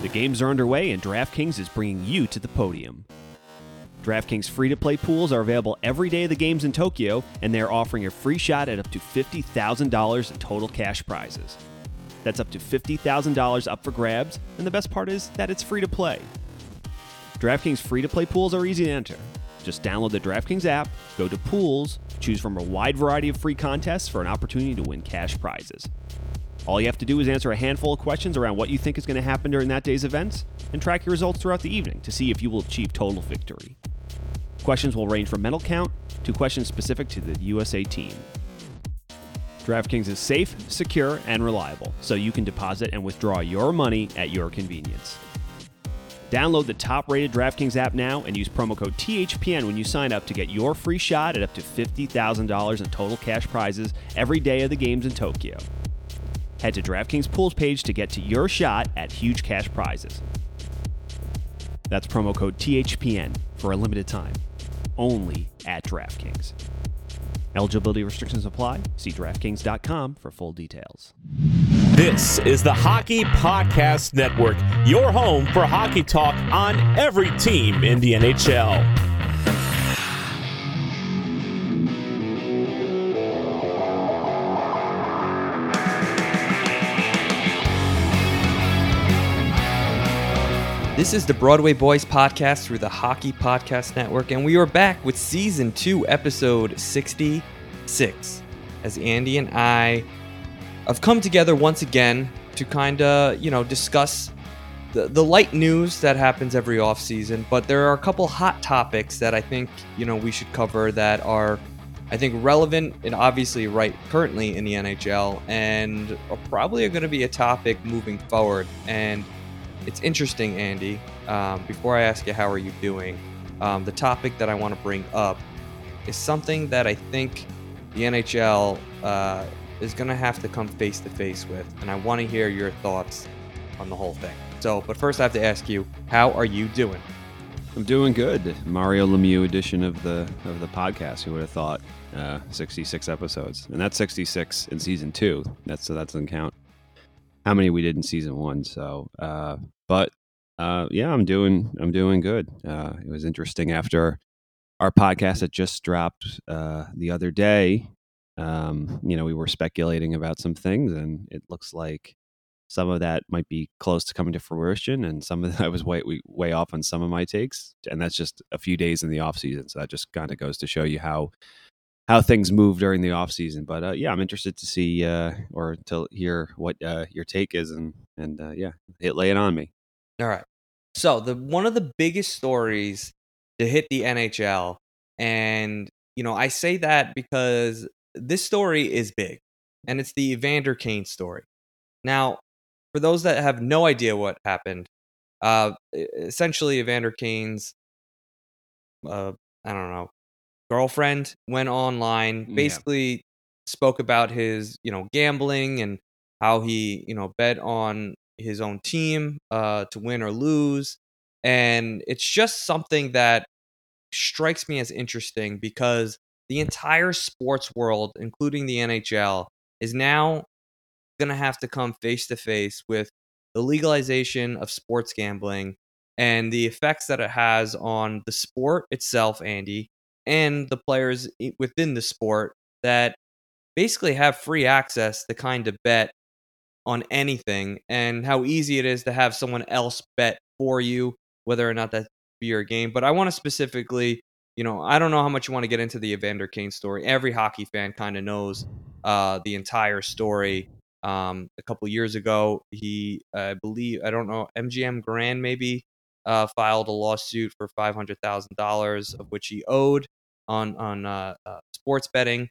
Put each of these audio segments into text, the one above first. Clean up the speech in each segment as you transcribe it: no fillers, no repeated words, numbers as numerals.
The games are underway and DraftKings is bringing you to the podium. DraftKings free-to-play pools are available every day of the games in Tokyo, and they're offering a free shot at up to $50,000 in total cash prizes. That's up to $50,000 up for grabs, and the best part is that it's free to play. DraftKings free-to-play pools are easy to enter. Just download the DraftKings app, go to Pools, choose from a wide variety of free contests for an opportunity to win cash prizes. All you have to do is answer a handful of questions around what you think is going to happen during that day's events, and track your results throughout the evening to see if you will achieve total victory. Questions will range from medal count to questions specific to the USA team. DraftKings is safe, secure, and reliable, so you can deposit and withdraw your money at your convenience. Download the top-rated DraftKings app now and use promo code THPN when you sign up to get your free shot at up to $50,000 in total cash prizes every day of the games in Tokyo. Head to DraftKings Pools page to get to your shot at huge cash prizes. That's promo code THPN for a limited time, only at DraftKings. Eligibility restrictions apply. See DraftKings.com for full details. This is the Hockey Podcast Network, your home for hockey talk on every team in the NHL. This is the Broadway Boys podcast through the Hockey Podcast Network, and we are back with Season 2, Episode 66, as Andy and I have come together once again to kind of, discuss the light news that happens every offseason, but there are a couple hot topics that I think, we should cover that are, I think, relevant and obviously right currently in the NHL, and are probably going to be a topic moving forward. And it's interesting, Andy, before I ask you how are you doing, the topic that I want to bring up is something that I think the NHL is going to have to come face to face with, and I want to hear your thoughts on the whole thing. But first I have to ask you, how are you doing? I'm doing good. Mario Lemieux edition of the podcast. Who would have thought? 66 episodes, and that's 66 in season 2. That doesn't count how many we did in season 1. So, yeah, I'm doing good. It was interesting after our podcast that just dropped the other day. We were speculating about some things, and it looks like some of that might be close to coming to fruition, and some of that I was way off on some of my takes. And that's just a few days in the off season, so that just kind of goes to show you how things move during the off season. But yeah, I'm interested to see or to hear what your take is, and lay it on me. All right. So one of the biggest stories to hit the NHL, and I say that because this story is big, and it's the Evander Kane story. Now, for those that have no idea what happened, essentially Evander Kane's girlfriend went online, basically spoke about his gambling and how he bet on his own team to win or lose. And it's just something that strikes me as interesting because the entire sports world, including the NHL, is now going to have to come face to face with the legalization of sports gambling and the effects that it has on the sport itself, Andy, and the players within the sport that basically have free access to kind of bet on anything, and how easy it is to have someone else bet for you, whether or not that be your game. But I want to specifically, I don't know how much you want to get into the Evander Kane story. Every hockey fan kind of knows the entire story. A couple years ago, he, I believe, I don't know, MGM Grand maybe filed a lawsuit for $500,000 of which he owed on sports betting.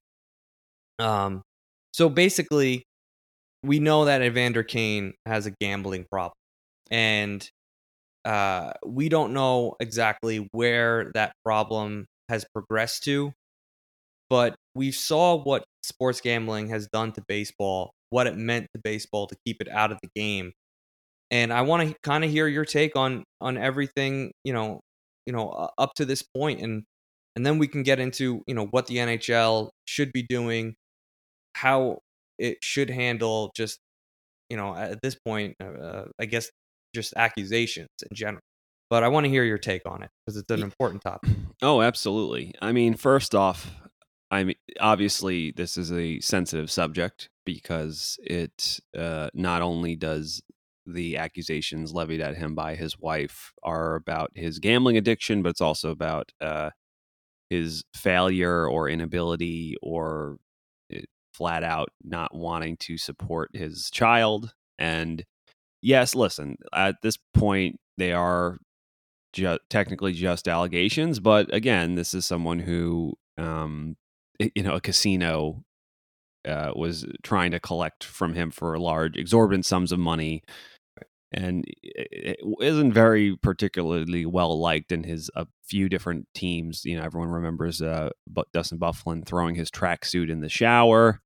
So basically, we know that Evander Kane has a gambling problem, and we don't know exactly where that problem has progressed to, but we saw what sports gambling has done to baseball, what it meant to baseball to keep it out of the game. And I want to kind of hear your take on everything, up to this point, and then we can get into, what the NHL should be doing, how it should handle just, at this point, I guess just accusations in general. But I want to hear your take on it because it's an important topic. Oh, absolutely. I mean, first off, I mean, obviously, this is a sensitive subject because it not only does the accusations levied at him by his wife are about his gambling addiction, but it's also about his failure or inability or flat out not wanting to support his child. And yes, listen, at this point, they are technically just allegations, but again, this is someone who, a casino was trying to collect from him for large, exorbitant sums of money, and it isn't very particularly well liked in his a few different teams. Everyone remembers Dustin Bufflin throwing his tracksuit in the shower.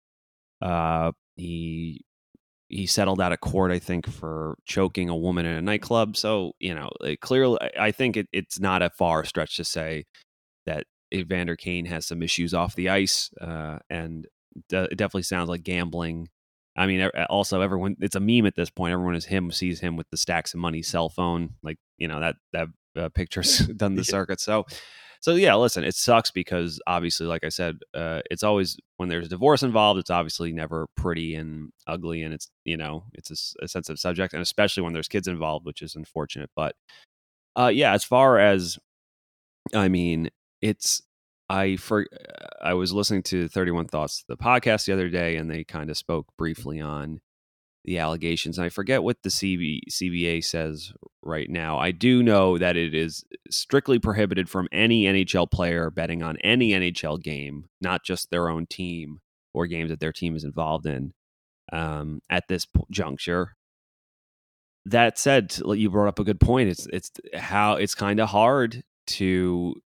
He settled out of court, I think, for choking a woman in a nightclub. So, clearly, I think it's not a far stretch to say that Evander Kane has some issues off the ice, and it definitely sounds like gambling. I mean, also everyone, it's a meme at this point. Everyone sees him with the stacks of money cell phone, like, that picture's done the circuit. So yeah, listen, it sucks because obviously, like I said, it's always when there's divorce involved, it's obviously never pretty and ugly, and it's a sensitive subject, and especially when there's kids involved, which is unfortunate. But yeah, as far as I mean, I was listening to 31 Thoughts, the podcast the other day, and they kind of spoke briefly on the allegations. And I forget what the CBA says right now. I do know that it is strictly prohibited from any NHL player betting on any NHL game, not just their own team or games that their team is involved in at this juncture. That said, you brought up a good point. It's kind of hard to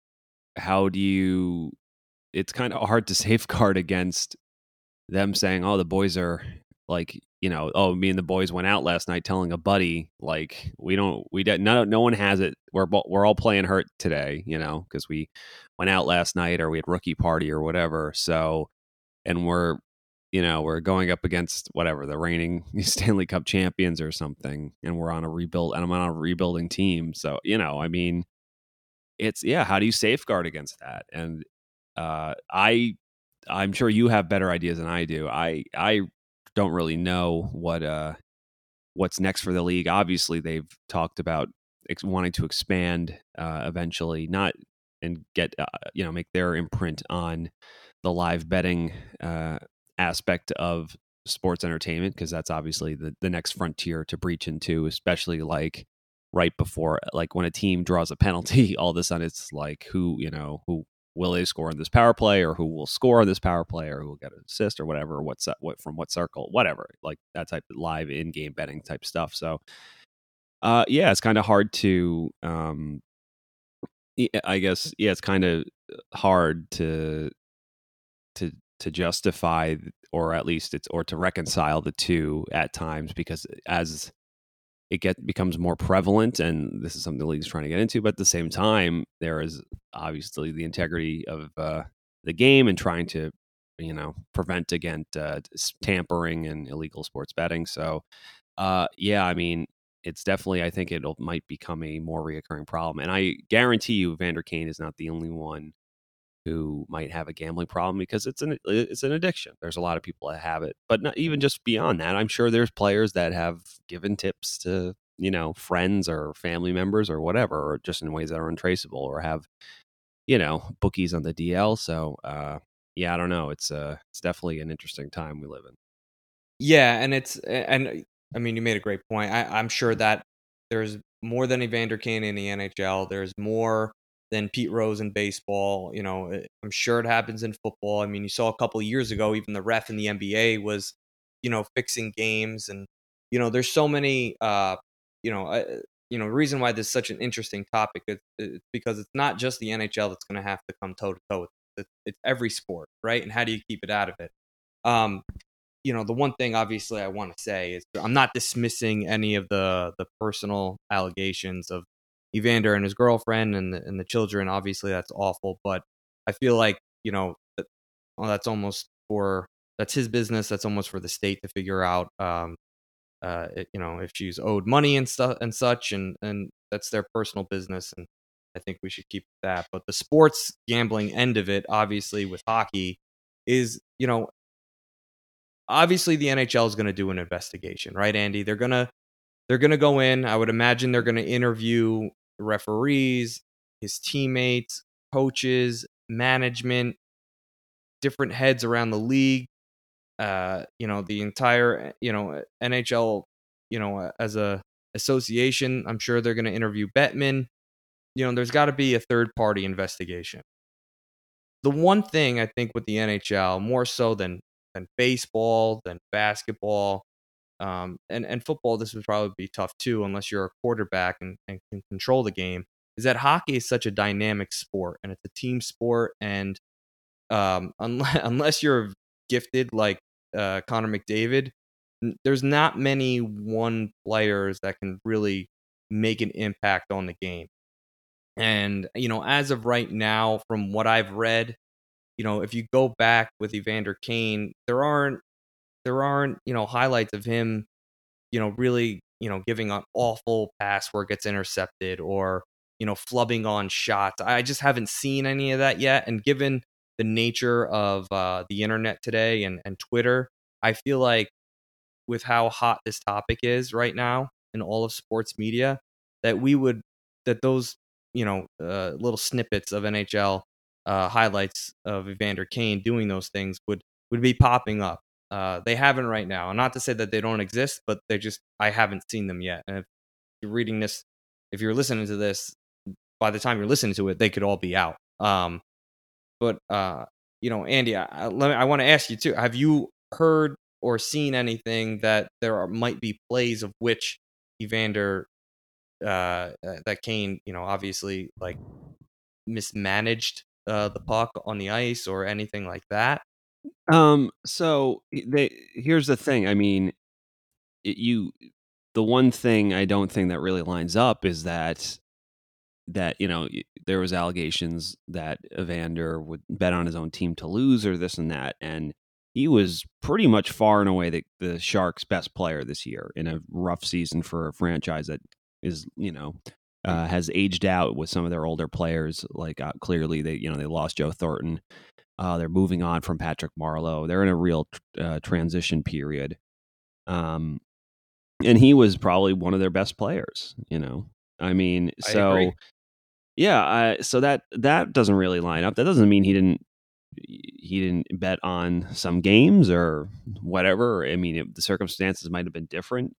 it's kind of hard to safeguard against them saying, "Oh, the boys are like, oh, me and the boys went out last night," telling a buddy like no one has it. We're all playing hurt today, because we went out last night or we had rookie party or whatever. So, and we're going up against whatever the reigning Stanley Cup champions or something, and I'm on a rebuilding team. So, I mean, how do you safeguard against that? And I'm sure you have better ideas than I do. I don't really know what's next for the league. Obviously, they've talked about wanting to expand eventually, not and get make their imprint on the live betting aspect of sports entertainment, because that's obviously the next frontier to breach into, especially like right before, like when a team draws a penalty, all of a sudden it's like who will they score in this power play, or who will score on this power play, or who will get an assist or whatever, what from what circle, whatever, like that type of live in-game betting type stuff. So yeah, it's kind of hard to I guess, yeah, it's kind of hard to justify, or at least or to reconcile the two at times, because as it becomes more prevalent, and this is something the league's trying to get into, but at the same time, there is obviously the integrity of the game and trying to prevent against tampering and illegal sports betting. So yeah, I mean, it's definitely, I think might become a more reoccurring problem, and I guarantee you Evander Kane is not the only one who might have a gambling problem, because it's an addiction. There's a lot of people that have it, but not even just beyond that. I'm sure there's players that have given tips to friends or family members or whatever, or just in ways that are untraceable, or have bookies on the DL. So yeah, I don't know. It's definitely an interesting time we live in. Yeah, and I mean, you made a great point. I'm sure that there's more than Evander Kane in the NHL. There's more than Pete Rose in baseball. I'm sure it happens in football. I mean, you saw a couple of years ago, even the ref in the NBA was, fixing games, and there's so many. The reason why this is such an interesting topic is because it's not just the NHL that's going to have to come toe to toe. It's every sport, right? And how do you keep it out of it? The one thing obviously I want to say is I'm not dismissing any of the personal allegations of Evander and his girlfriend and the children. Obviously, that's awful, but I feel like that's his business. That's almost for the state to figure out. if she's owed money and stuff and such, and that's their personal business, and I think we should keep that. But the sports gambling end of it, obviously with hockey, is obviously the NHL is going to do an investigation, right, Andy? They're gonna go in. I would imagine they're going to interview referees, his teammates, coaches, management, different heads around the league. The entire NHL, as a association. I'm sure they're going to interview Bettman. There's got to be a third party investigation. The one thing I think with the NHL, more so than baseball, than basketball, and football, this would probably be tough too, unless you're a quarterback and can control the game, is that hockey is such a dynamic sport, and it's a team sport, and unless you're gifted like Connor McDavid, there's not many one players that can really make an impact on the game. And, as of right now, from what I've read, if you go back with Evander Kane, there aren't, highlights of him, really, giving an awful pass where it gets intercepted or, flubbing on shots. I just haven't seen any of that yet. And given the nature of the internet today and Twitter, I feel like with how hot this topic is right now in all of sports media, that those little snippets of NHL highlights of Evander Kane doing those things would be popping up. They haven't right now. And not to say that they don't exist, but I haven't seen them yet. And if you're reading this, if you're listening to this, by the time you're listening to it, they could all be out. But Andy, I want to ask you too. Have you heard or seen anything that might be plays of which Evander that Kane, obviously like mismanaged the puck on the ice or anything like that? So here's the thing. I mean, the one thing I don't think that really lines up is that there was allegations that Evander would bet on his own team to lose or this and that, and he was pretty much far and away the Sharks' best player this year in a rough season for a franchise that is has aged out with some of their older players. Like clearly they lost Joe Thornton. They're moving on from Patrick Marleau. They're in a real transition period. And he was probably one of their best players, I mean, so I agree. Yeah, so that doesn't really line up. That doesn't mean he didn't bet on some games or whatever. I mean, the circumstances might have been different.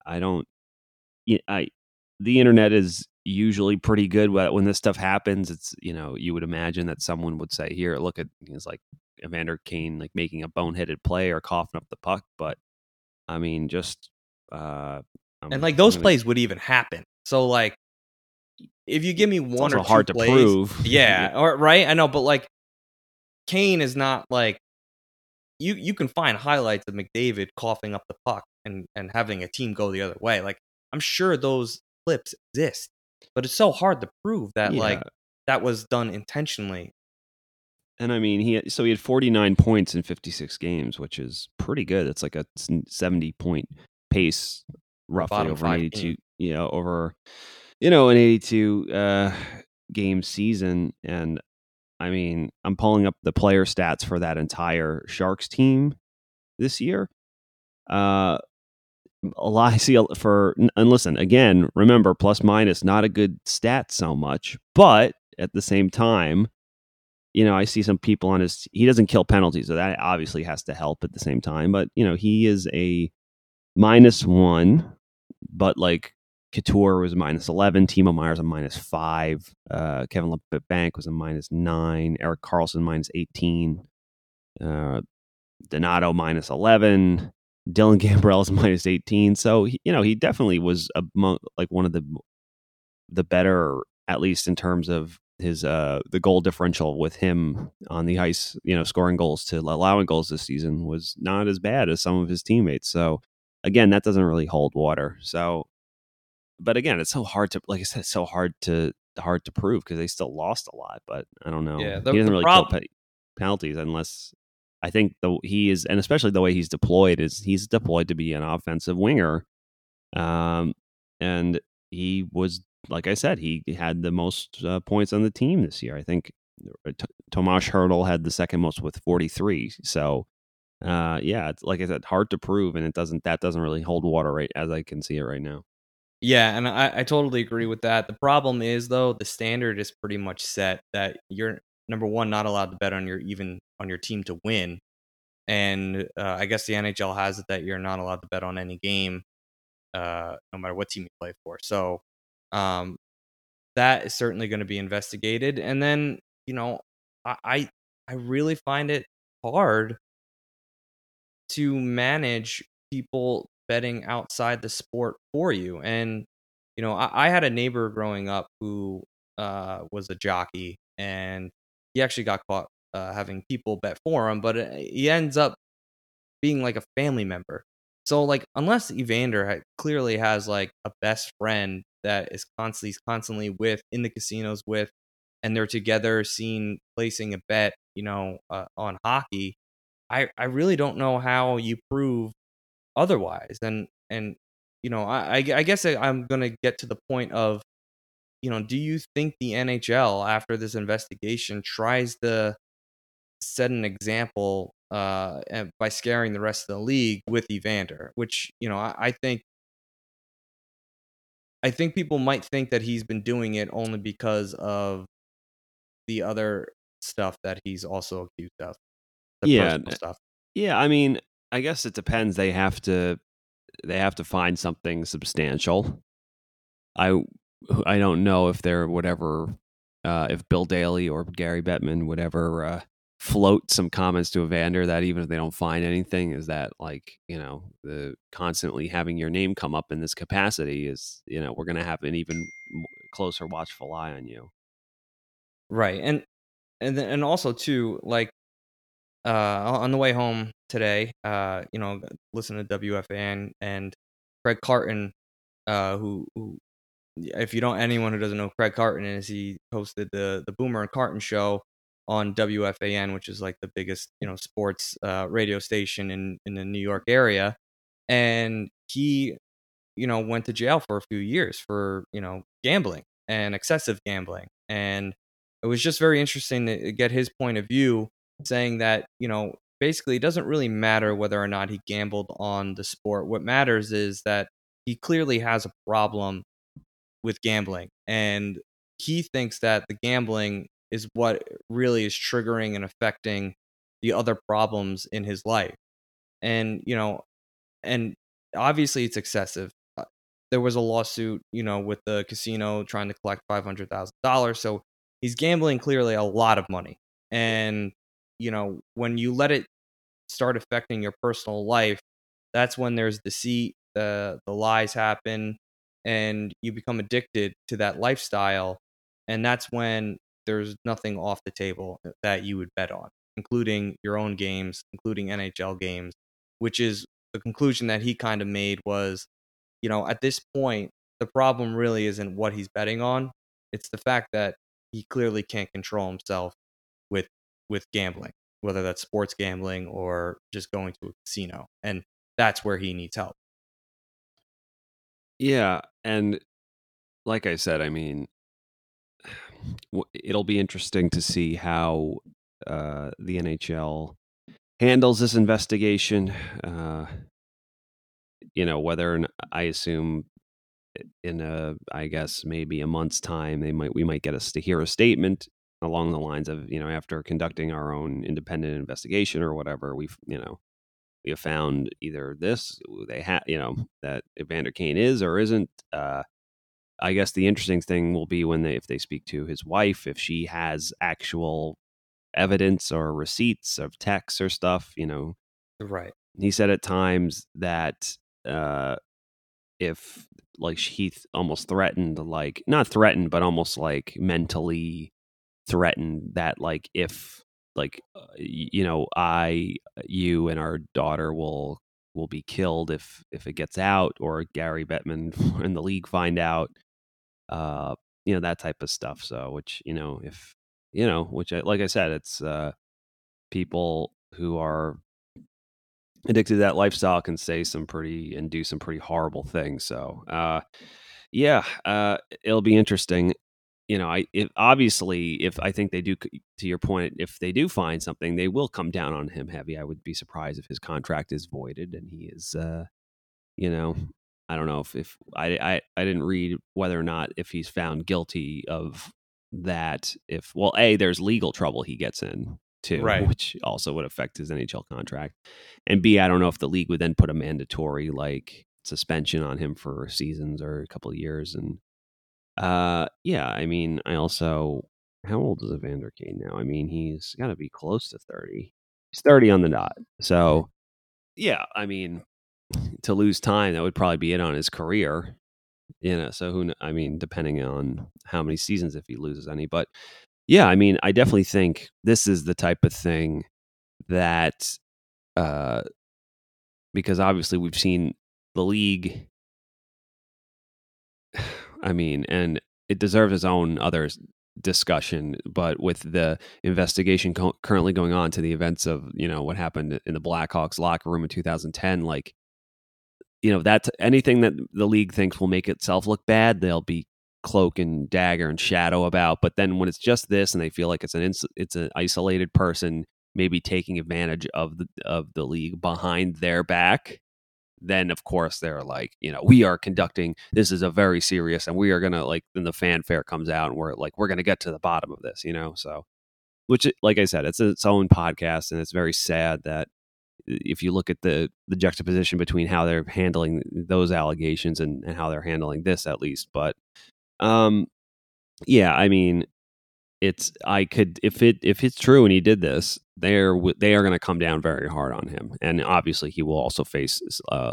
The internet is usually pretty good when this stuff happens. It's you would imagine that someone would say, "Here, look at," it's like Evander Kane like making a boneheaded play or coughing up the puck. But I mean, just and like those plays would even happen. So like, if you give me one or two hard plays, to prove, yeah, or right, I know, but like Kane is not like you can find highlights of McDavid coughing up the puck and having a team go the other way. Like I'm sure those clips exist, but it's so hard to prove that like that was done intentionally. And I mean, he had 49 points in 56 games, which is pretty good. It's like a 70-point pace, roughly over an 82. Over an 82 game season. And I mean, I'm pulling up the player stats for that entire Sharks team this year. A lot I see and listen, again, remember, plus minus, not a good stat so much, but at the same time, I see some people on he doesn't kill penalties, so that obviously has to help at the same time. But, he is a -1, but like Couture was -11, Timo Meyer's a -5, Kevin LeBanc was a -9, Erik Karlsson -18, Donato -11, Dylan Gambrell is -18. So, he definitely was among like one of the better, at least in terms of his the goal differential with him on the ice, scoring goals to allowing goals this season was not as bad as some of his teammates. So again, that doesn't really hold water. So, but again, it's so hard to, like I said, it's so hard to prove because they still lost a lot. But I don't know. Yeah, He doesn't really kill penalties unless I think he is, and especially the way he's deployed to be an offensive winger. And he was, like I said, he had the most points on the team this year. I think Tomas Hertl had the second most with 43. So, yeah, it's like I said, hard to prove, and that doesn't really hold water right as I can see it right now. Yeah, and I totally agree with that. The problem is though, the standard is pretty much set that you're number one not allowed to bet on your team to win, and I guess the NHL has it that you're not allowed to bet on any game, no matter what team you play for. So um, that is certainly going to be investigated. And then I I I really find it hard to manage people betting outside the sport for you. And I had a neighbor growing up who was a jockey, and he actually got caught having people bet for him, but he ends up being like a family member. So like, unless Evander clearly has like a best friend that is constantly with in the casinos with, and they're together seen placing a bet, on hockey. I really don't know how you prove otherwise. And I guess I'm gonna get to the point of, do you think the NHL after this investigation tries to set an example by scaring the rest of the league with Evander, which I think people might think that he's been doing it only because of the other stuff that he's also accused of, the Yeah, personal stuff. yeah. I mean, I guess it depends. They have to find something substantial. I I don't know if there would ever, if Bill Daly or Gary Bettman would ever float some comments to Evander that even if they don't find anything, is that like, the constantly having your name come up in this capacity is, we're going to have an even closer watchful eye on you. Right. And also too, like, on the way home today, listen to WFAN and Craig Carton, who if you don't, anyone who doesn't know who Craig Carton is, he hosted the Boomer and Carton show on WFAN, which is like the biggest sports radio station in the New York area, and he went to jail for a few years for gambling and excessive gambling, and it was just very interesting to get his point of view, saying that basically it doesn't really matter whether or not he gambled on the sport. What matters is that he clearly has a problem with gambling, and he thinks that the gambling is what really is triggering and affecting the other problems in his life. And and obviously it's excessive. There was a lawsuit, with the casino trying to collect $500,000, so he's gambling clearly a lot of money. And when you let it start affecting your personal life, that's when there's deceit, the lies happen, and you become addicted to that lifestyle. And that's when there's nothing off the table that you would bet on, including your own games, including NHL games, which is the conclusion that he kind of made was, at this point, the problem really isn't what he's betting on. It's the fact that he clearly can't control himself with gambling, whether that's sports gambling or just going to a casino. And that's where he needs help. Yeah, and like I said, I mean, it'll be interesting to see how the NHL handles this investigation. Whether I assume in I guess maybe a month's time, we might get us to hear a statement along the lines of, after conducting our own independent investigation or whatever, we have found either this they have, that Evander Kane is or isn't. I guess the interesting thing will be if they speak to his wife, if she has actual evidence or receipts of texts or stuff. Right. He said at times that uh, if like he almost threatened, like not threatened, but almost like mentally threatened that like if like you and our daughter will be killed if it gets out or Gary Bettman and the league find out, uh that type of stuff. So which if which like I said, it's people who are addicted to that lifestyle can say and do some pretty horrible things. So, it'll be interesting. If I think they do, to your point, if they do find something, they will come down on him heavy. I would be surprised if his contract is voided and he is, I don't know if I didn't read whether or not if he's found guilty of that. There's legal trouble he gets in too, Right. which also would affect his NHL contract. And B, I don't know if the league would then put a mandatory suspension on him for seasons or a couple of years. And I mean, how old is Evander Kane now? I mean, he's got to be close to 30. He's 30 on the dot. So yeah, I mean, to lose time, that would probably be it on his career. So I mean, depending on how many seasons, if he loses any. But yeah, I mean, I definitely think this is the type of thing that, because obviously we've seen the league, I mean, and it deserves its own other discussion, but with the investigation currently going on to the events of, what happened in the Blackhawks locker room in 2010, that's anything that the league thinks will make itself look bad, they'll be cloak and dagger and shadow about. But then when it's just this, and they feel like it's an isolated person maybe taking advantage of the league behind their back, then of course they're like, we are conducting, this is a very serious, and we are gonna then the fanfare comes out, and we're gonna get to the bottom of this, so. Which, like I said, it's its own podcast, and it's very sad that if you look at the juxtaposition between how they're handling those allegations and how they're handling this, at least. But I mean, if it's true and he did this, they are going to come down very hard on him, and obviously he will also face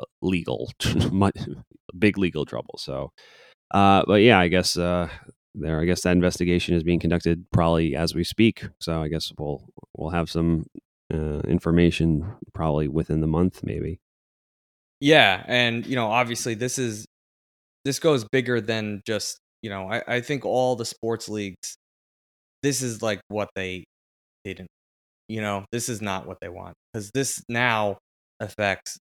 big legal trouble. So, but yeah, I guess that investigation is being conducted probably as we speak. So I guess we'll have some information probably within the month, maybe. Yeah, and obviously this goes bigger than just I think all the sports leagues, this is like what they didn't, this is not what they want, because this now affects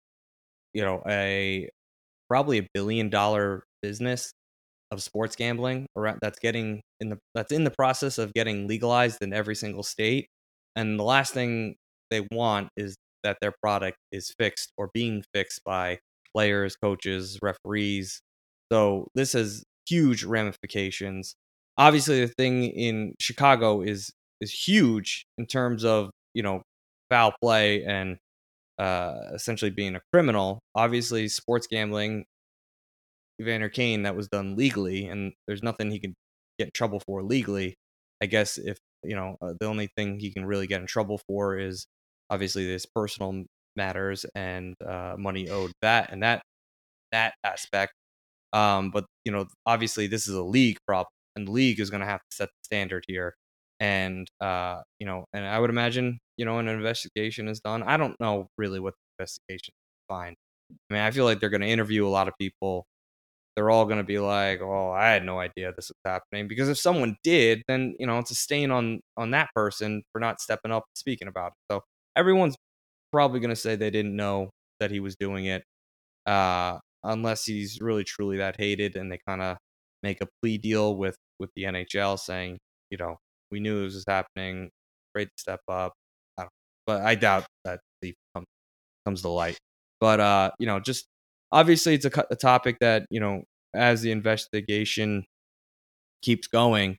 a probably $1 billion business of sports gambling around, that's in the process of getting legalized in every single state. And the last thing they want is that their product is fixed or being fixed by players, coaches, referees. So this has huge ramifications. Obviously, the thing in Chicago is huge in terms of foul play and essentially being a criminal. Obviously, sports gambling, Evander Kane, that was done legally, and there's nothing he can get in trouble for legally. I guess if the only thing he can really get in trouble for is obviously this personal matters and money owed, that aspect. But obviously this is a league problem, and the league is going to have to set the standard here. And and I would imagine an investigation is done. I don't know really what the investigation find. I mean, I feel like they're going to interview a lot of people. They're all going to be like, "Oh, I had no idea this was happening." Because if someone did, then it's a stain on that person for not stepping up and speaking about it. So everyone's probably going to say they didn't know that he was doing it, unless he's really truly that hated, and they kind of make a plea deal with the NHL, saying, we knew this was happening. Great to step up. I don't, but I doubt that plea comes to light. But just obviously it's a topic that as the investigation keeps going,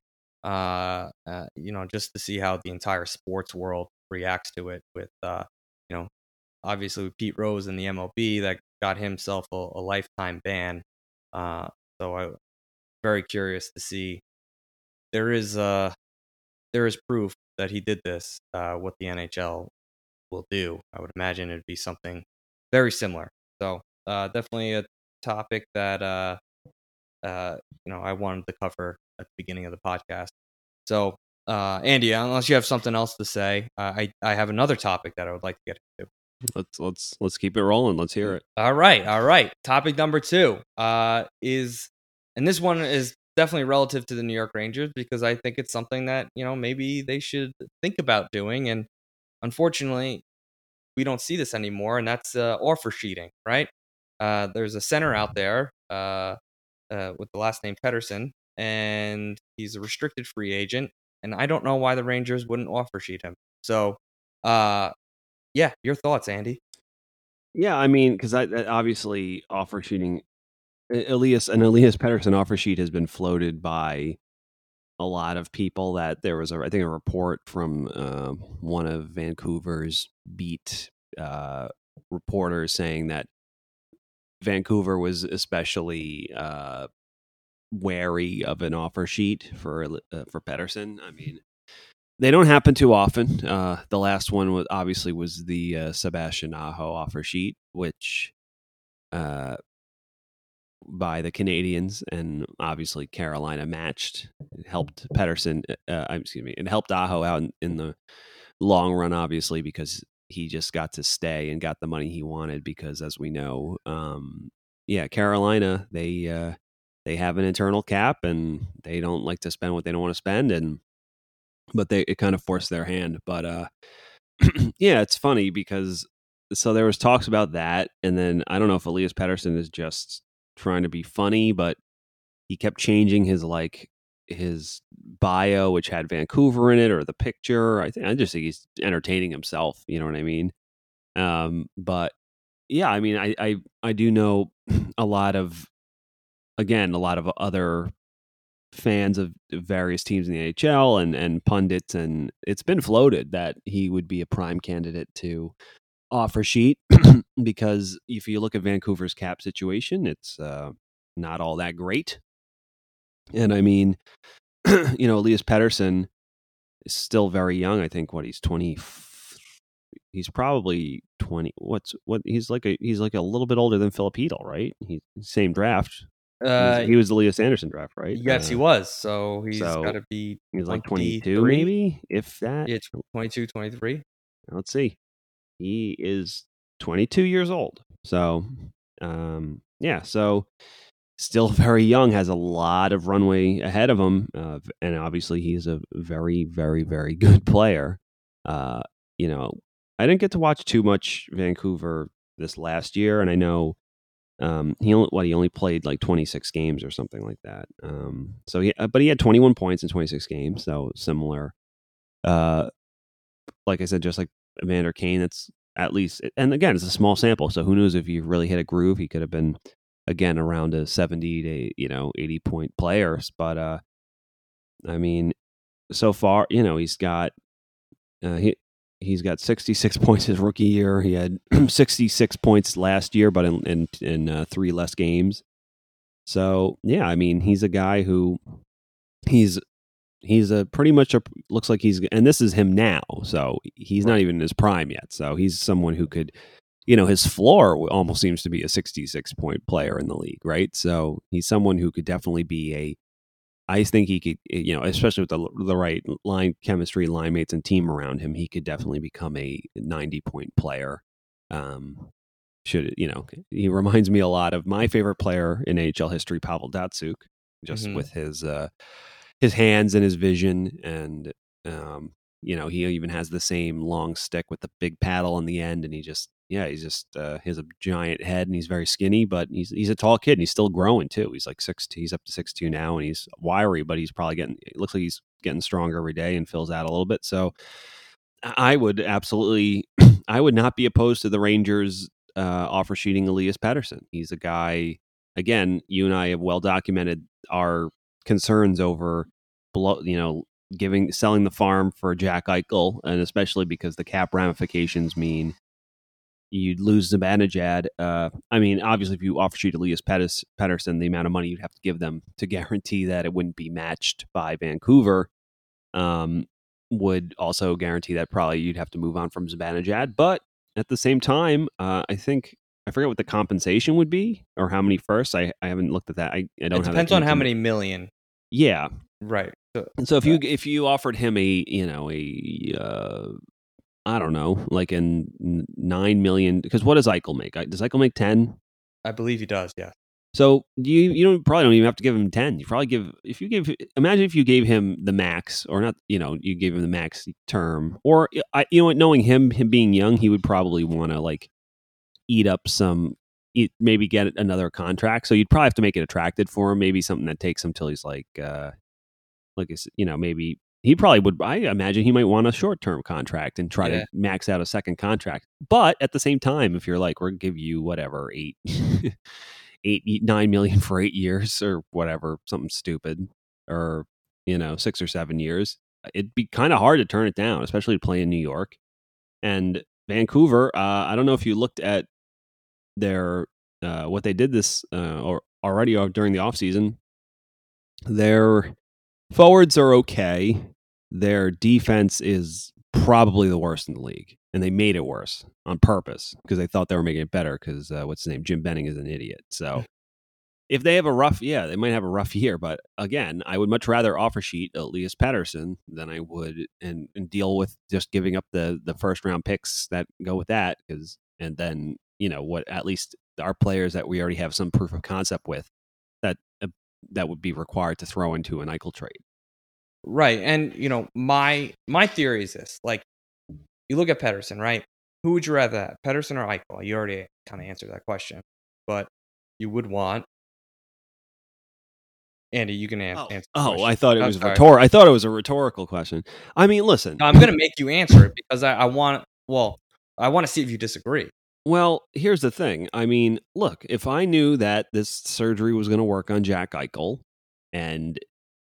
just to see how the entire sports world reacts to it. With obviously with Pete Rose in the MLB, that got himself a lifetime ban. So I'm very curious to see. There is proof that he did this. What the NHL will do, I would imagine it'd be something very similar. So definitely a topic that I wanted to cover at the beginning of the podcast. So Andy, unless you have something else to say, I have another topic that I would like to get into. Let's keep it rolling. Let's hear it. All right. Topic number 2 is, and this one is definitely relative to the New York Rangers, because I think it's something that maybe they should think about doing. And unfortunately, we don't see this anymore, and that's offer sheeting, right? There's a center out there with the last name Pedersen, and he's a restricted free agent, and I don't know why the Rangers wouldn't offer sheet him. So, yeah, your thoughts, Andy? Yeah, I mean, because obviously offer sheeting, Elias Pettersson offer sheet has been floated by a lot of people. That there was I think a report from one of Vancouver's beat reporters saying that Vancouver was especially wary of an offer sheet for Pettersson. I mean, they don't happen too often. The last one was the Sebastian Aho offer sheet, which by the Canadians, and obviously Carolina matched. It helped Pettersson. It helped Aho out in the long run, obviously, because he just got to stay and got the money he wanted. Because as we know, Carolina, they have an internal cap and they don't like to spend what they don't want to spend, but it kind of forced their hand. But yeah, it's funny because so there was talks about that, and then I don't know if Elias Pettersson is just trying to be funny, but he kept changing his bio, which had Vancouver in it, or the picture. I just think he's entertaining himself. You know what I mean? But yeah, I mean, I do know a lot of other fans of various teams in the NHL and pundits, and it's been floated that he would be a prime candidate to offer sheet because if you look at Vancouver's cap situation, it's not all that great. And I mean, Elias Pettersson is still very young. I think he's 20. He's probably 20. He's like a little bit older than Filip Chytil, right? He's same draft. He was the Elias Anderson draft, right? Yes, he was. So he's got to be. He's like 22, maybe, if that. Yeah, 22, 23. Let's see. He is 22 years old. So, so still very young, has a lot of runway ahead of him. And obviously he's a very, very, very good player. I didn't get to watch too much Vancouver this last year. And I know he only played like 26 games or something like that. But he had 21 points in 26 games. So similar, like I said, just like Evander Kane, that's at least, and again, it's a small sample. So who knows if he really hit a groove, he could have been, again, around a 70 to 80 point players. But I mean, so far, he's got he's got 66 points his rookie year. He had 66 points last year, but in 3 less games. So yeah, I mean, he's a guy who he's a pretty much looks like and this is him now, so he's not even in his prime yet. So he's someone who could, his floor almost seems to be a 66 point player in the league, right? So he's someone who could definitely be I think he could, especially with the right line chemistry, line mates, and team around him, he could definitely become a 90 point player. He reminds me a lot of my favorite player in AHL history, Pavel Datsyuk, just with his hands and his vision, and he even has the same long stick with the big paddle in the end, and he has a giant head, and he's very skinny, but he's a tall kid, and he's still growing too. He's like 6'2", he's up to 6'2" now, and he's wiry, but he's probably it looks like he's getting stronger every day and fills out a little bit. So I would not be opposed to the Rangers offer sheeting Elias Pettersson. He's a guy, again, you and I have well documented our concerns over selling the farm for Jack Eichel, and especially because the cap ramifications mean you'd lose Zibanejad. I mean, obviously, if you offer sheet Elias Pettersson, the amount of money you'd have to give them to guarantee that it wouldn't be matched by Vancouver would also guarantee that probably you'd have to move on from Zibanejad. But at the same time, I think I forget what the compensation would be or how many firsts. I haven't looked at that. I don't have. It depends on how many million. Yeah. Right. So if you offered him I don't know, like in $9 million, because what does Eichel make? Does Eichel make 10? I believe he does. Yeah. So you probably don't even have to give him 10. You probably imagine if you gave him the max, or not, you gave him the max term, or knowing him being young, he would probably want to like maybe get another contract. So you'd probably have to make it attractive for him, maybe something that takes him till he's like maybe he probably would. I imagine he might want a short-term contract and try to max out a second contract. But at the same time, if you're like, we're going to give you whatever, 9 million for 8 years or whatever, something stupid, or 6 or 7 years, it'd be kind of hard to turn it down, especially to play in New York and Vancouver. I don't know if you looked at their what they did this or already during the offseason. Their forwards are okay. Their defense is probably the worst in the league, and they made it worse on purpose because they thought they were making it better because what's his name? Jim Benning is an idiot. So if they have they might have a rough year. But again, I would much rather offer sheet Elias Pettersson than I would and deal with just giving up the first round picks that go with that, and then at least our players that we already have some proof of concept with that would be required to throw into an Eichel trade. Right. And, my theory is this. Like, you look at Pettersson, right? Who would you rather have, Pettersson or Eichel? You already kind of answered that question. But you would want... Andy, you can answer. I thought it was rhetorical. I thought it was a rhetorical question. I mean, listen. No, I'm going to make you answer it because I want to see if you disagree. Well, here's the thing. I mean, look, if I knew that this surgery was going to work on Jack Eichel and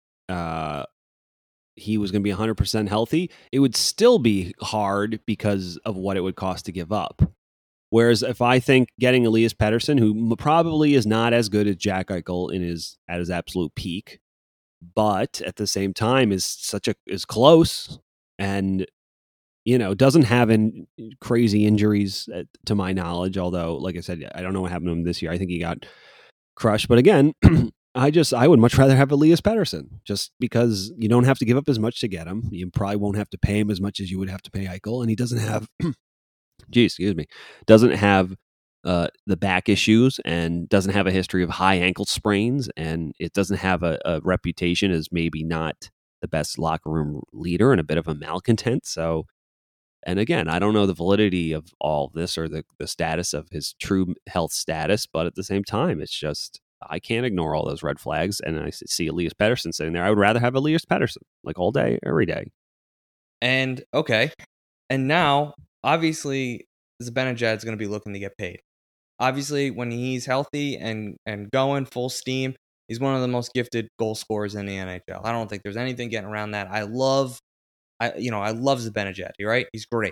he was going to be 100% healthy, it would still be hard because of what it would cost to give up. Whereas if I think getting Elias Pettersson, who probably is not as good as Jack Eichel at his absolute peak, but at the same time is close and doesn't have crazy injuries to my knowledge. Although, like I said, I don't know what happened to him this year. I think he got crushed. But again, I would much rather have Elias Pettersson just because you don't have to give up as much to get him. You probably won't have to pay him as much as you would have to pay Eichel, and he doesn't have, doesn't have the back issues and doesn't have a history of high ankle sprains, and it doesn't have a reputation as maybe not the best locker room leader and a bit of a malcontent. So. And again, I don't know the validity of all of this or the status of his true health status, but at the same time, it's just, I can't ignore all those red flags. And I see Elias Pettersson sitting there. I would rather have Elias Pettersson, like all day, every day. And okay. And now, obviously, Zibanejad is going to be looking to get paid. Obviously, when he's healthy and going full steam, he's one of the most gifted goal scorers in the NHL. I don't think there's anything getting around that. I love Zibanejad, right? He's great.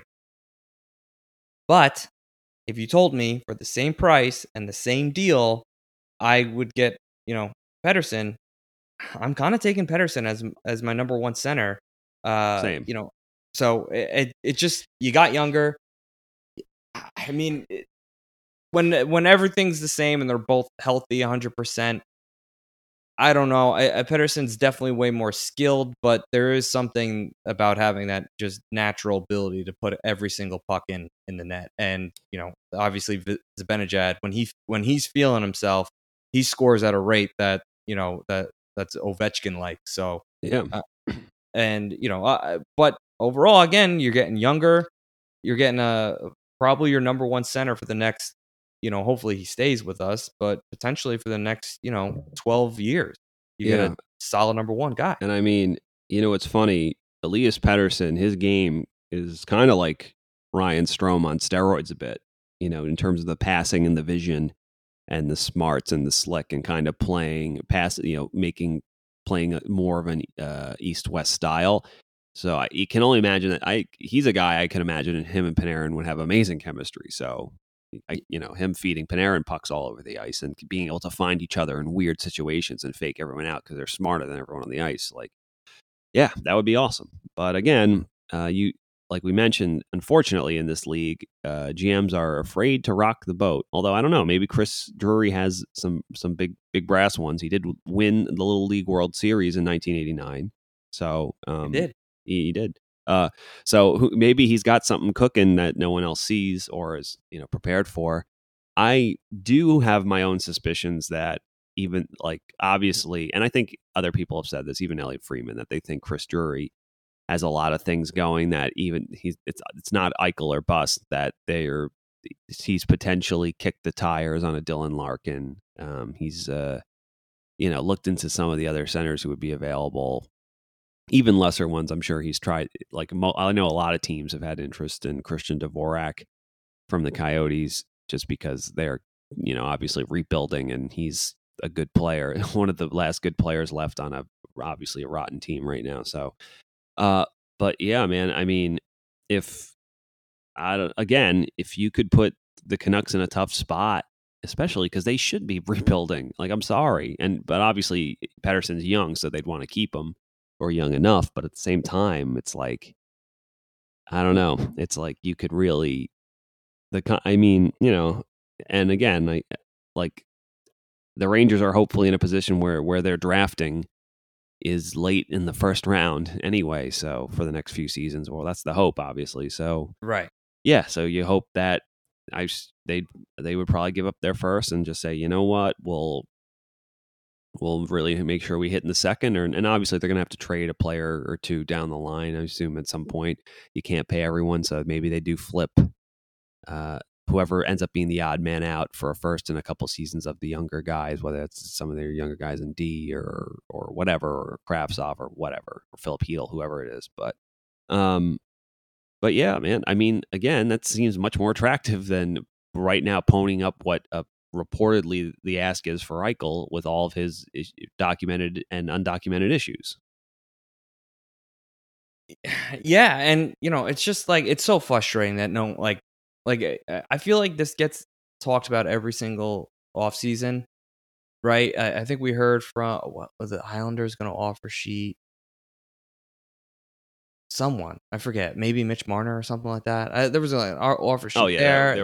But if you told me for the same price and the same deal, I would get, Pettersson, I'm kind of taking Pettersson as my number one center. Same. So it just, you got younger. I mean, when everything's the same and they're both healthy 100%, I don't know. Pettersson's definitely way more skilled, but there is something about having that just natural ability to put every single puck in the net. And obviously Zibanejad, when he's feeling himself, he scores at a rate that that's Ovechkin like. So yeah, but overall, again, you're getting younger. You're getting probably your number one center for the next. Hopefully he stays with us, but potentially for the next, 12 years, you get a solid number one guy. And I mean, it's funny. Elias Pettersson, his game is kind of like Ryan Strome on steroids a bit, in terms of the passing and the vision and the smarts and the slick and kind of playing more of an East-West style. So you can only imagine that he's a guy I can imagine him and Panarin would have amazing chemistry. So him feeding Panarin pucks all over the ice and being able to find each other in weird situations and fake everyone out because they're smarter than everyone on the ice. Like, yeah, that would be awesome. But again, like we mentioned, unfortunately in this league, GMs are afraid to rock the boat. Although I don't know, maybe Chris Drury has some big brass ones. He did win the Little League World Series in 1989. So he did. He did. So maybe he's got something cooking that no one else sees or is prepared for. I do have my own suspicions that even like obviously, and I think other people have said this, even Elliot Freeman, that they think Chris Drury has a lot of things going that even it's not Eichel or bust, that he's potentially kicked the tires on a Dylan Larkin. He's looked into some of the other centers who would be available, even lesser ones. I'm sure he's tried. Like I know a lot of teams have had interest in Christian Dvorak from the Coyotes just because they're obviously rebuilding, and he's a good player, one of the last good players left on obviously a rotten team right now. So, but yeah, man, I mean, if you could put the Canucks in a tough spot, especially because they should be rebuilding. Like, I'm sorry, but obviously Pettersson's young, so they'd want to keep him, or young enough. But at the same time, it's like, I don't know. It's like you could really, and again, like the Rangers are hopefully in a position where they're drafting is late in the first round anyway. So for the next few seasons, well, that's the hope, obviously. So right, yeah. So you hope that they would probably give up their first and just say, you know what, we'll really make sure we hit in the second, and obviously they're going to have to trade a player or two down the line. I assume at some point you can't pay everyone, so maybe they do flip whoever ends up being the odd man out for a first in a couple seasons of the younger guys, whether it's some of their younger guys in D or whatever, or Kravtsov or whatever, or Philip Hedl, whoever it is. But yeah, man, I mean, again, that seems much more attractive than right now ponying up what reportedly the ask is for Eichel with all of his documented and undocumented issues. Yeah, and it's just like, it's so frustrating that I feel like this gets talked about every single offseason, right? I think we heard from, what was it, Islanders going to offer sheet someone, I forget, maybe Mitch Marner or something like that. There was an offer sheet there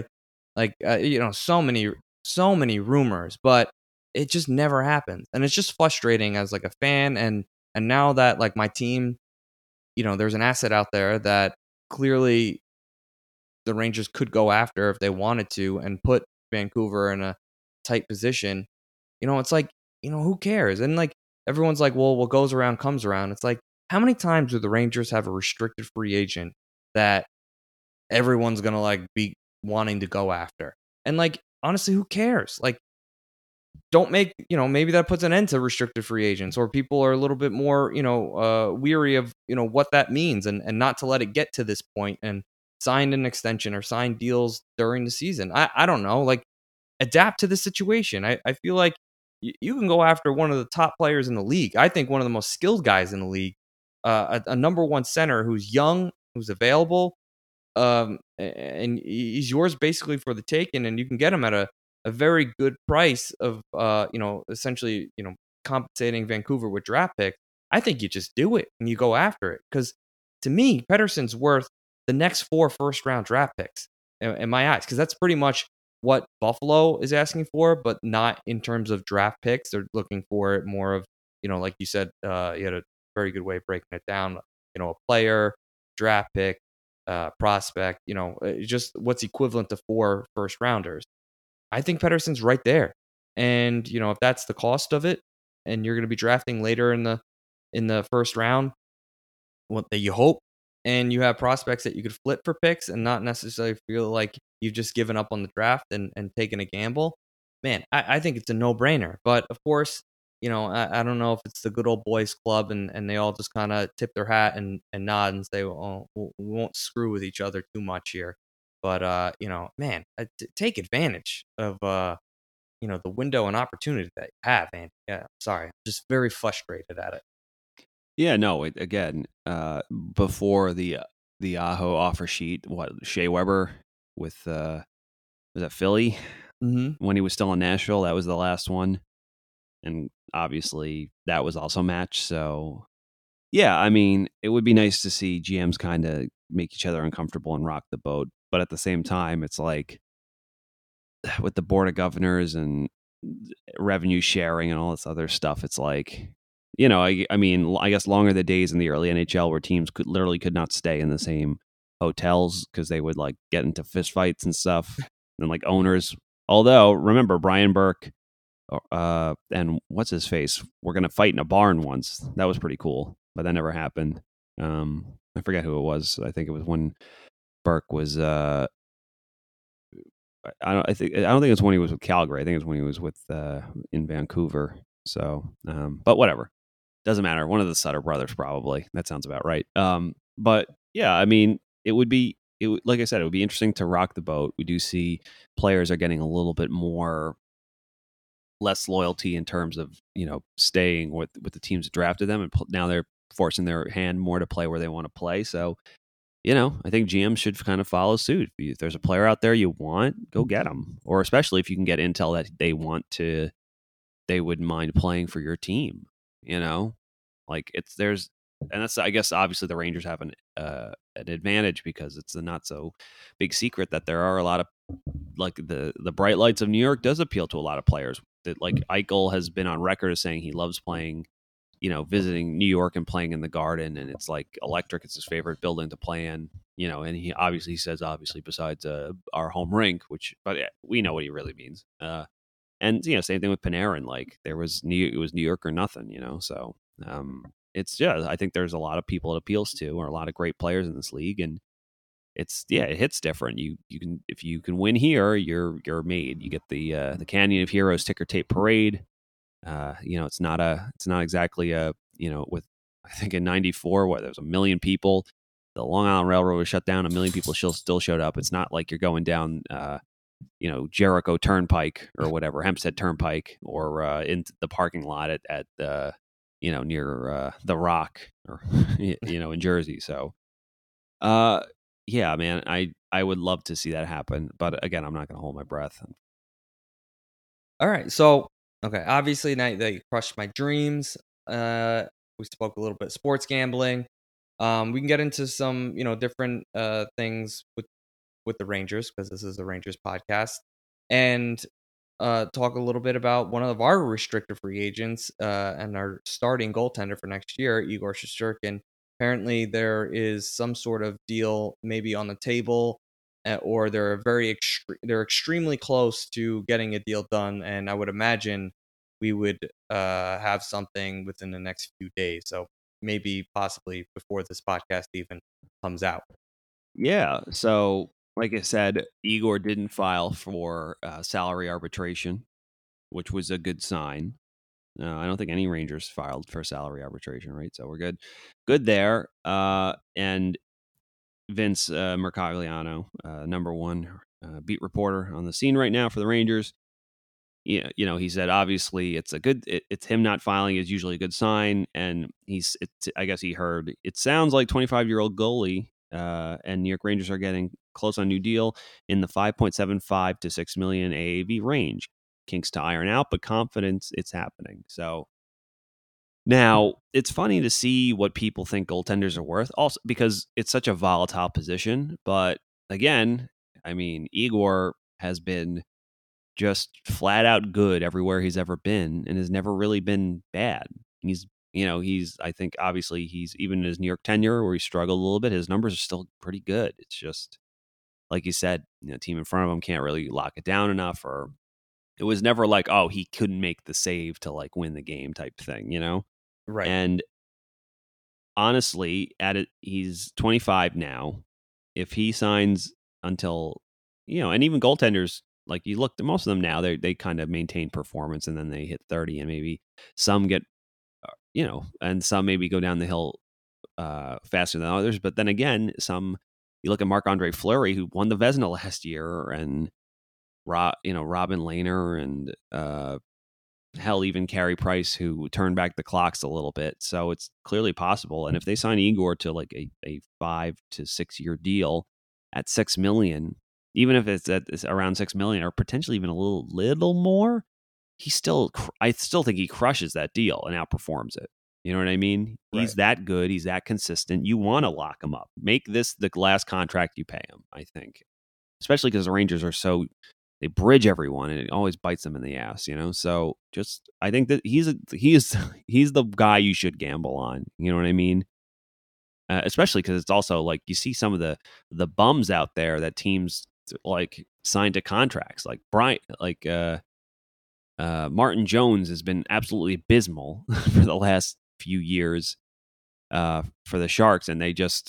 so many rumors, but it just never happens, and it's just frustrating as like a fan, and now that like my team, there's an asset out there that clearly the Rangers could go after if they wanted to and put Vancouver in a tight position. It's like, who cares? And like everyone's like, well, what goes around comes around. It's like, how many times do the Rangers have a restricted free agent that everyone's going to like be wanting to go after? And like, honestly, who cares? Like, don't make, maybe that puts an end to restricted free agents, or people are a little bit more, weary of, what that means, and not to let it get to this point and sign an extension or sign deals during the season. I don't know, like, adapt to the situation. I feel like you can go after one of the top players in the league. I think one of the most skilled guys in the league, a number one center who's young, who's available, and he's yours basically for the taking, and you can get him at a very good price of, essentially, compensating Vancouver with draft picks. I think you just do it and you go after it, because to me, Pettersson's worth the next 4 first-round draft picks in my eyes, because that's pretty much what Buffalo is asking for, but not in terms of draft picks. They're looking for more of, like you said, you had a very good way of breaking it down. A player, draft pick, prospect. Just what's equivalent to 4 first rounders. I think Pettersson's right there, and if that's the cost of it, and you're going to be drafting later in the first round, what that you hope, and you have prospects that you could flip for picks and not necessarily feel like you've just given up on the draft and taken a gamble, man, I think it's a no-brainer. But of course, I don't know if it's the good old boys club and they all just kind of tip their hat and nod and say, well, we won't screw with each other too much here. But, man, take advantage of, the window and opportunity that you have, man. Yeah, sorry. I'm just very frustrated at it. Yeah, no, again, before the Aho offer sheet, Shea Weber with was that Philly? Mm-hmm. When he was still in Nashville, that was the last one, and obviously that was also matched. So yeah, I mean, it would be nice to see GMs kind of make each other uncomfortable and rock the boat, but at the same time, it's like with the board of governors and revenue sharing and all this other stuff, it's like, I mean, I guess longer the days in the early NHL where teams could not stay in the same hotels because they would like get into fist fights and stuff, and like owners Although, remember, Brian Burke and what's his face were going to fight in a barn once. That was pretty cool, but that never happened. I forget who it was. I think it was when Burke was. I don't think it's when he was with Calgary. I think it's when he was with in Vancouver. So, but whatever, doesn't matter. One of the Sutter brothers, probably. That sounds about right. But yeah, I mean, it would be. Like I said, it would be interesting to rock the boat. We do see players are getting a little bit more less loyalty in terms of staying with the teams that drafted them, and now they're forcing their hand more to play where they want to play. So I think GM should kind of follow suit. If there's a player out there you want, go get them. Or especially if you can get intel that they wouldn't mind playing for your team. Like and that's, I guess, obviously the Rangers have an advantage because it's a not so big secret that there are a lot of, like, the bright lights of New York does appeal to a lot of players. That, like, Eichel has been on record as saying he loves playing, visiting New York and playing in the Garden, and it's like electric. It's his favorite building to play in, and he says besides our home rink, but we know what he really means. And same thing with Panarin. Like, it was New York or nothing, so it's just, I think there's a lot of people it appeals to, or a lot of great players in this league, and it hits different. You can, if you can win here, you're made. You get the Canyon of Heroes ticker tape parade. It's not exactly with, I think in '94, there was 1 million people. The Long Island Railroad was shut down. 1 million people still showed up. It's not like you're going down, Jericho Turnpike or whatever, Hempstead Turnpike, or into the parking lot at near the Rock, or in Jersey. So, yeah, man, I would love to see that happen, but again, I'm not going to hold my breath. All right, so okay, obviously now that you crushed my dreams, we spoke a little bit sports gambling. We can get into some different things with the Rangers, because this is the Rangers podcast, and talk a little bit about one of our restricted free agents and our starting goaltender for next year, Igor Shesterkin. Apparently, there is some sort of deal maybe on the table, or they're extremely close to getting a deal done, and I would imagine we would have something within the next few days. So maybe possibly before this podcast even comes out. Yeah. So, like I said, Igor didn't file for salary arbitration, which was a good sign. I don't think any Rangers filed for salary arbitration, right? So we're good there. And Vince Mercogliano, number one beat reporter on the scene right now for the Rangers, he said obviously it's him not filing is usually a good sign, and I guess he heard it sounds like 25-year-old goalie, and New York Rangers are getting close on a new deal in the 5.75 to 6 million AAV range. Kinks to iron out, but confidence it's happening. So now it's funny to see what people think goaltenders are worth, also because it's such a volatile position. But again, I mean, Igor has been just flat out good everywhere he's ever been, and has never really been bad. I think obviously he's, even in his New York tenure where he struggled a little bit, his numbers are still pretty good. It's just, like you said, team in front of him can't really lock it down enough, or it was never like, oh, he couldn't make the save to like win the game type thing, Right. And honestly, he's 25 now. If he signs until, and even goaltenders, like, you look at most of them now, they kind of maintain performance, and then they hit 30, and maybe some get, and some maybe go down the hill faster than others. But then again, you look at Marc-Andre Fleury, who won the Vezina last year, and Robin Lehner, and hell, even Carey Price, who turned back the clocks a little bit. So it's clearly possible. And if they sign Igor to like a 5 to 6 year deal at $6 million, even if it's around $6 million, or potentially even a little more, I still think he crushes that deal and outperforms it. You know what I mean? Right. He's that good. He's that consistent. You want to lock him up. Make this the last contract you pay him, I think. Especially because the Rangers are they bridge everyone, and it always bites them in the ass, So just, I think that he's the guy you should gamble on. You know what I mean? Especially because it's also like, you see some of the bums out there that teams like signed to contracts. Like Martin Jones has been absolutely abysmal for the last few years for the Sharks, and they just,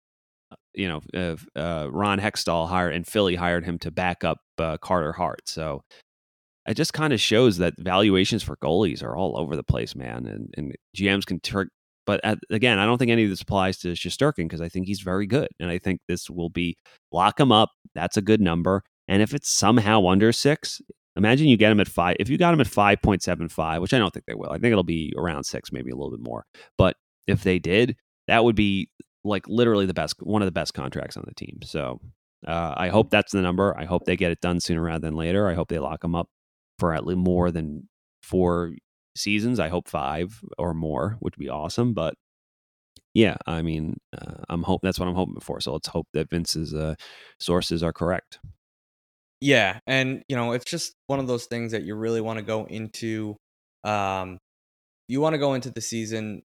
Ron Hextall in Philly hired him to back up Carter Hart. So it just kind of shows that valuations for goalies are all over the place, man. And GMs can but again, I don't think any of this applies to Shesterkin because I think he's very good. And I think this will be lock him up. That's a good number. And if it's somehow under 6, imagine you get him at 5. If you got him at 5.75, which I don't think they will, I think it'll be around 6, maybe a little bit more. But if they did, that would be like literally one of the best contracts on the team. So I hope that's the number. I hope they get it done sooner rather than later. I hope they lock him up for at least more than 4 seasons. I hope 5 or more would be awesome. But yeah, I mean, that's what I'm hoping for. So let's hope that Vince's sources are correct. Yeah, and it's just one of those things that you really want to go into. You want to go into the season,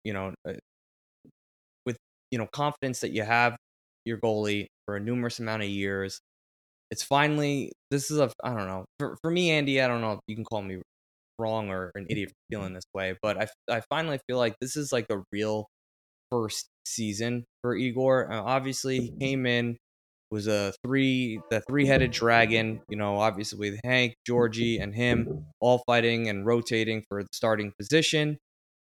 with confidence that you have your goalie for a numerous amount of years. It's finally, this is I don't know, for me, Andy, I don't know if you can call me wrong or an idiot for feeling this way, but I finally feel like this is like a real first season for Igor. Obviously, he came in, was the three-headed dragon. Obviously with Hank, Georgie, and him all fighting and rotating for the starting position.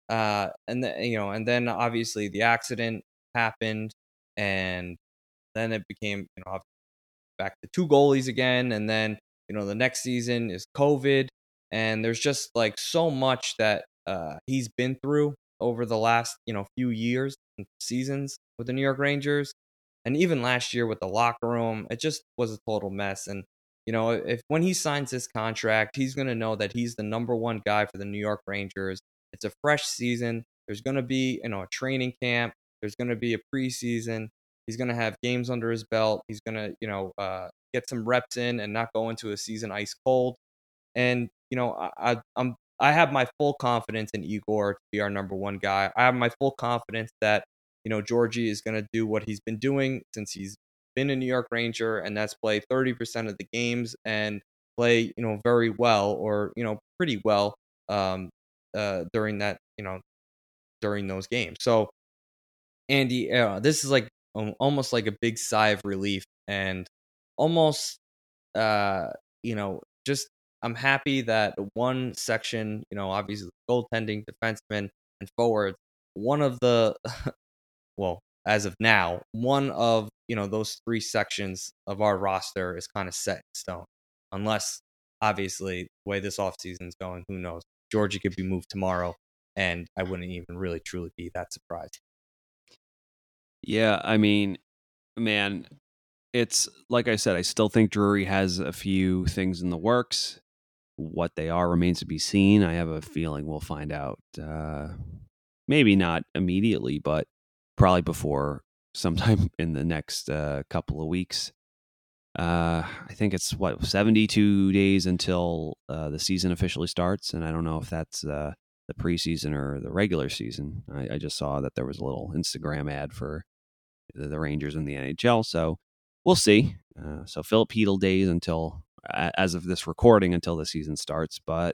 And then obviously the accident happened, and then it became back to 2 goalies again, and then the next season is COVID, and there's just like so much that he's been through over the last few years and seasons with the New York Rangers, and even last year with the locker room, it just was a total mess. And if when he signs this contract, he's gonna know that he's the number 1 guy for the New York Rangers. It's a fresh season. There's gonna be a training camp. There's gonna be a preseason. He's going to have games under his belt. He's going to, get some reps in and not go into a season ice cold. And I have my full confidence in Igor to be our number 1 guy. I have my full confidence that Georgie is going to do what he's been doing since he's been a New York Ranger, and that's play 30% of the games and play very well, or pretty well during that during those games. So Andy, this is like almost like a big sigh of relief, and almost just I'm happy that one section, obviously goaltending, defensemen, and forwards, one of the well, as of now, one of those 3 sections of our roster is kind of set in stone, unless obviously the way this offseason is going, who knows? Georgie could be moved tomorrow, and I wouldn't even really truly be that surprised. Yeah, I mean, man, it's like I said, I still think Drury has a few things in the works. What they are remains to be seen. I have a feeling we'll find out. Maybe not immediately, but probably before sometime in the next couple of weeks. I think it's 72 days until the season officially starts, and I don't know if that's the preseason or the regular season. I just saw that there was a little Instagram ad for the Rangers in the NHL, so we'll see. So Philip Hedl days until, as of this recording, until the season starts. But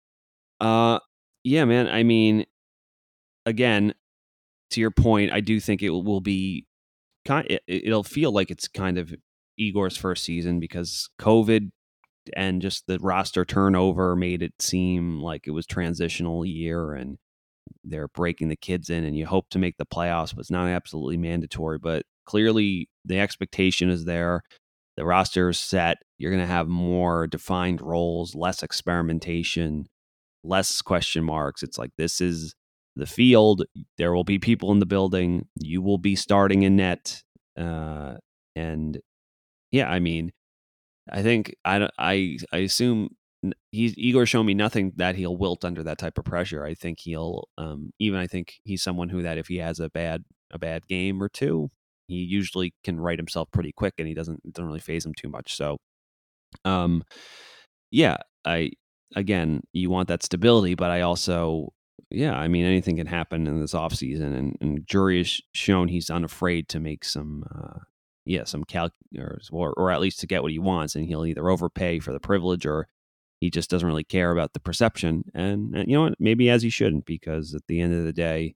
yeah, man. I mean, again, to your point, I do think it will be it'll feel like it's kind of Igor's first season because COVID and just the roster turnover made it seem like it was transitional year, and they're breaking the kids in, and you hope to make the playoffs, but it's not absolutely mandatory. But clearly the expectation is there. The roster is set. You're going to have more defined roles, less experimentation, less question marks. It's like, this is the field. There will be people in the building. You will be starting in net. And yeah, I mean, I think I assume Igor's shown me nothing that he'll wilt under that type of pressure. I think he'll I think he's someone who, that if he has a bad game or two, he usually can right himself pretty quick, and it doesn't really faze him too much. So yeah, again, you want that stability, but I also, I mean, anything can happen in this offseason, and Drury has shown he's unafraid to make some some or at least to get what he wants, and he'll either overpay for the privilege or he just doesn't really care about the perception. And you know what? Maybe as he shouldn't, because at the end of the day,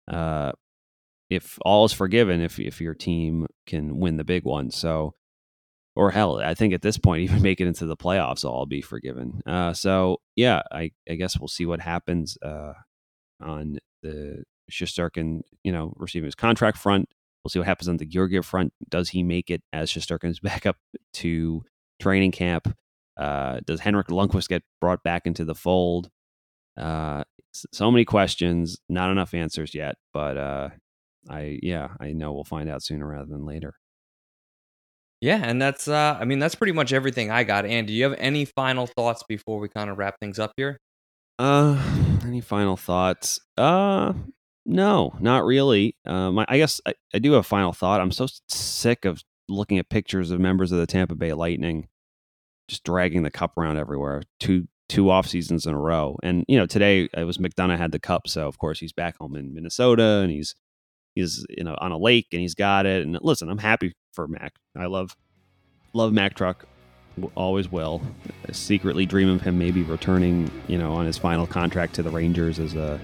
if all is forgiven, if your team can win the big one, so. Or hell, I think at this point, even make it into the playoffs, I'll be forgiven. So yeah, I guess we'll see what happens on the Shesterkin, receiving his contract front. We'll see what happens on the Georgiev front. Does he make it as Shesterkin's backup to training camp? Does Henrik Lundqvist get brought back into the fold? So many questions, not enough answers yet. But I know we'll find out sooner rather than later. Yeah, and that's pretty much everything I got. Andy, do you have any final thoughts before we kind of wrap things up here? Any final thoughts? No, not really. I guess I do have a final thought. I'm so sick of looking at pictures of members of the Tampa Bay Lightning just dragging the cup around everywhere. Two off seasons in a row, and today it was McDonough had the cup, so of course he's back home in Minnesota, and he's on a lake and he's got it. And listen, I'm happy for Mac. I love Mac Truck, always will. I secretly dream of him maybe returning, on his final contract to the Rangers as a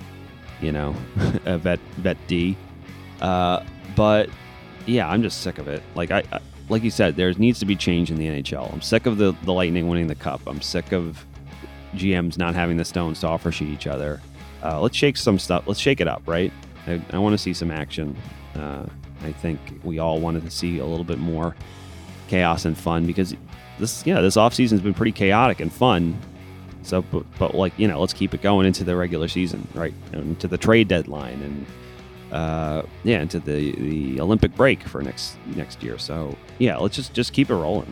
vet D. But yeah, I'm just sick of it. Like like you said, there needs to be change in the NHL. I'm sick of the Lightning winning the cup. I'm sick of GMs not having the stones to offer sheet each other. Let's shake some stuff. Let's shake it up, right? I want to see some action. I think we all wanted to see a little bit more chaos and fun, because this offseason has been pretty chaotic and fun. So, but let's keep it going into the regular season, right? Into the trade deadline and into the Olympic break for next year. So yeah, let's just keep it rolling.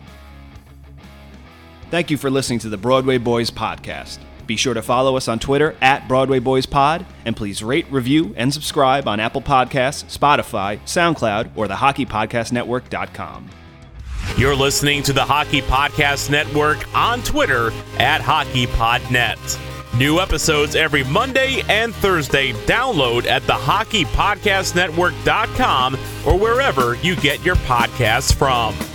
Thank you for listening to the Broadway Boys podcast. Be sure to follow us on Twitter at Broadway Boys Pod, and please rate, review, and subscribe on Apple Podcasts, Spotify, SoundCloud, or the HockeyPodcastNetwork.com. You're listening to the Hockey Podcast Network on Twitter at HockeyPodNet. New episodes every Monday and Thursday. Download at the HockeyPodcastNetwork.com or wherever you get your podcasts from.